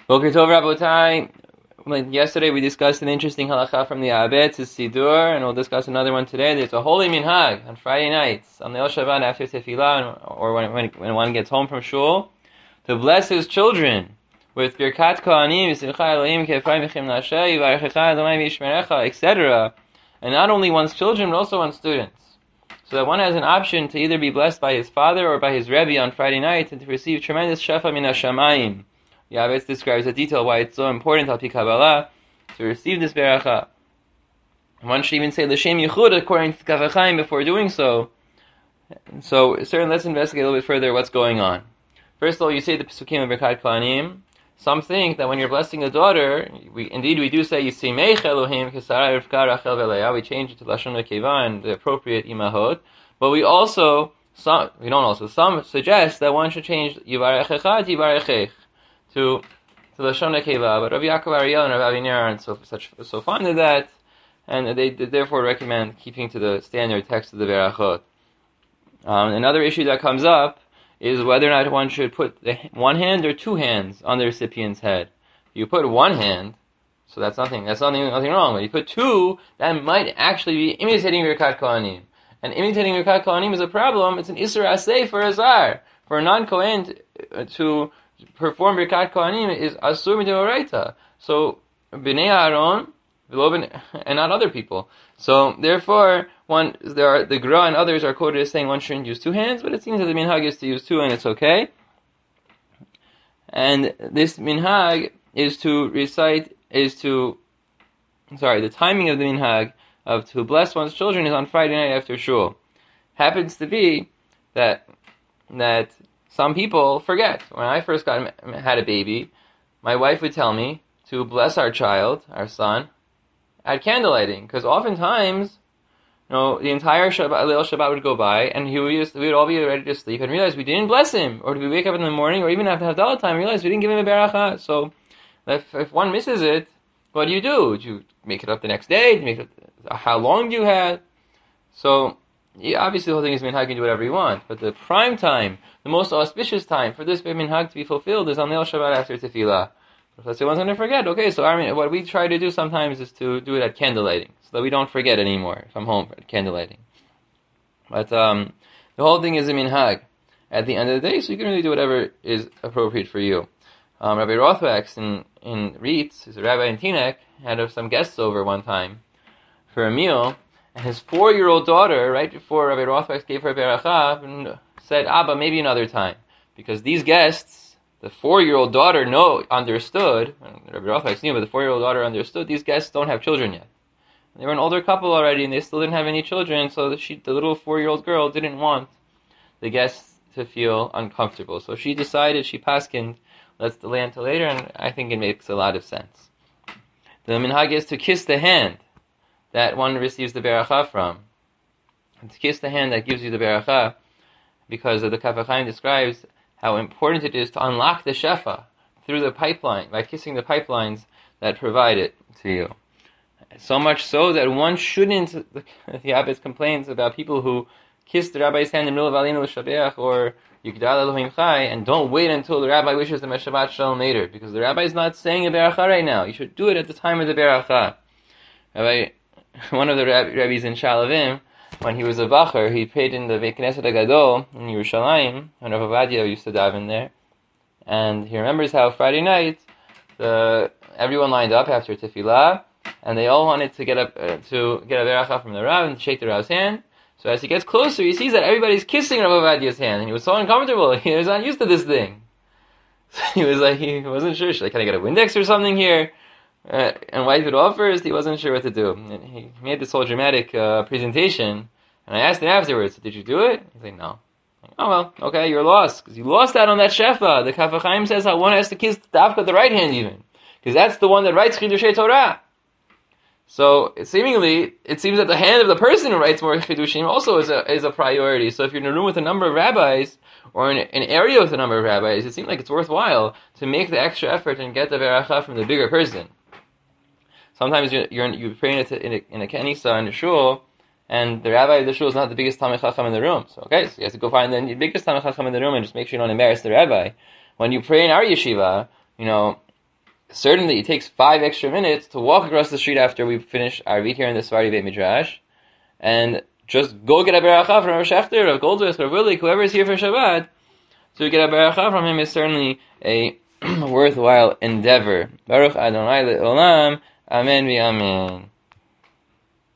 Boker Tov Rabotai. Like yesterday we discussed an interesting halacha from the Abed to Sidur, and we'll discuss another one today. There's a holy minhag on Friday nights, on the El Shabbat after Tefillah, or when one gets home from shul, to bless his children with Birkat Kohanim, Yisracha Elohim, Kefai Mechim Nashe, Yivarechecha Adonai V'Yishmerecha, etc. And not only one's children, but also one's students. So that one has an option to either be blessed by his father or by his Rebbe on Friday nights and to receive tremendous shefa min hashamayim. Yavetz describes a detail why it's so important al pi Kabbalah to receive this beracha. One should even say l'shem yichud according to Kaf HaChaim before doing so. So certainly let's investigate a little bit further what's going on. First of all, you say the Pesukim of Birkat Kohanim. Some think that when you're blessing a daughter, we do say Yisimech Elohim Kesara Rivka Rachel Veleah. We change it to Lashon Nekeva and the appropriate imahot. But some suggest that one should change Yivarechecha to Yivarechech to Lashon Nekeva. But Rabbi Yaakov Ariel and Rabbi Aviner aren't so fond of that, and they therefore recommend keeping to the standard text of the Berachot. Another issue that comes up is whether or not one should put one hand or two hands on the recipient's head. If you put one hand, so that's nothing wrong. But you put two, that might actually be imitating Birkat Kohanim. And imitating Birkat Kohanim is a problem. It's an Isur Aseh for a Zar. For a non-Kohen to perform Birkat Kohanim is Asur Midoraita. So, Bnei Aaron, and not other people. So, therefore, the Gra and others are quoted as saying one shouldn't use two hands, but it seems that the minhag is to use two and it's okay. And this minhag the timing of the minhag to bless one's children is on Friday night after shul. Happens to be that some people forget. When I first had a baby, my wife would tell me to bless our child, our son, at candlelighting, because oftentimes, the entire Shabbat would go by, and we would all be ready to sleep, and realize we didn't bless him, or we wake up in the morning, or even after Havdalah time, realize we didn't give him a beracha. So, if one misses it, what do? Do you make it up the next day? How long do you have? So, obviously the whole thing is minhag, you can do whatever you want, but the prime time, the most auspicious time for this minhag to be fulfilled is on the El Shabbat after Tefillah. Let's say one's going to forget. Okay, so what we try to do sometimes is to do it at candlelighting, so that we don't forget anymore if I'm home at candlelighting. But the whole thing is a minhag at the end of the day, so you can really do whatever is appropriate for you. Rabbi Rothwax in Reitz, who's a rabbi in Teaneck, had some guests over one time for a meal, and his 4-year-old daughter, right before Rabbi Rothwax gave her beracha, said, Abba, maybe another time, because these guests, the 4-year-old daughter understood, Rabbi Rothwax knew, but the 4-year-old daughter understood these guests don't have children yet. They were an older couple already, and they still didn't have any children, so the little 4-year-old girl didn't want the guests to feel uncomfortable. So she decided, she paskined, let's delay until later, and I think it makes a lot of sense. The minhag is to kiss the hand that one receives the beracha from. And to kiss the hand that gives you the beracha, because the Kaf HaChaim describes how important it is to unlock the shefa through the pipeline, by kissing the pipelines that provide it to you. So much so that one shouldn't, the Abbas complains about people who kiss the rabbi's hand in the middle of Alinu L'Shabeach or Yigdal Elohim Chai, and don't wait until the rabbi wishes them a Shabbat Shalom later, because the rabbi is not saying a beracha right now. You should do it at the time of the beracha. One of the rabbis in Shalavim, when he was a bacher, he prayed in the Beit Knesset HaGadol in Yerushalayim, and Rav Ovadia used to daven there. And he remembers how Friday night, everyone lined up after Tefillah, and they all wanted to get up to get a beracha from the Rav and shake the Rav's hand. So as he gets closer, he sees that everybody's kissing Rav Ovadia's hand, and he was so uncomfortable. He was not used to this thing. So he wasn't sure. Can I get a Windex or something here? And wipe it off first. He wasn't sure what to do. And he made this whole dramatic presentation, and I asked him afterwards, did you do it? He's like, no. Oh well, okay, you're lost, because you lost out on that shefa. The Kaf HaChaim says how one has to kiss the right hand even, because that's the one that writes Chidushei Torah. So it seems that the hand of the person who writes more Chidushim also is a priority. So if you're in a room with a number of rabbis, or in an area with a number of rabbis, it seems like it's worthwhile to make the extra effort and get the beracha from the bigger person. Sometimes you're praying in a kenisa in the shul, and the rabbi of the shul is not the biggest Talmid Chacham in the room. So you have to go find the biggest Talmid Chacham in the room and just make sure you don't embarrass the rabbi. When you pray in our yeshiva, certainly it takes 5 extra minutes to walk across the street after we finish our Arvit here in the Sephardi Beit Midrash, and just go get a beracha from Rav Shechter, Rav Goldsworth, Rav Willig, whoever is here for Shabbat, to get a beracha from him is certainly a worthwhile endeavor. Baruch Adonai Le'olam, Amen v'Amen.